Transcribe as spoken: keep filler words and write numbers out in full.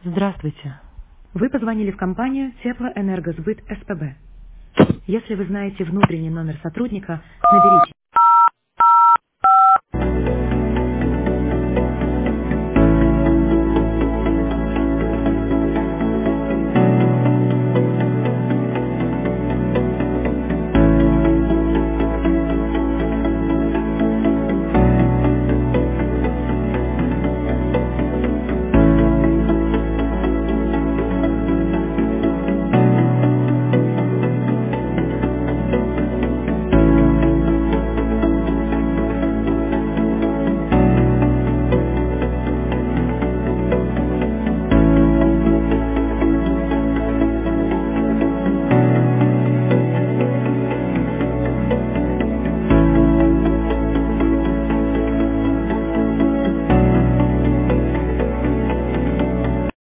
Здравствуйте. Вы позвонили в компанию Теплоэнергосбыт СПБ. Если вы знаете внутренний номер сотрудника, наберите